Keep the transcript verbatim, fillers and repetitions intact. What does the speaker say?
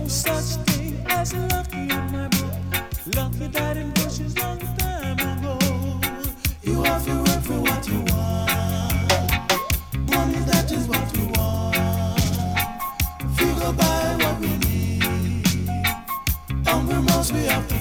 such thing as lucky in my book. Lucky died in bushes long time ago. You have to work for what you want. Money, that is what we want. Figure by what we need. Hungry must we have to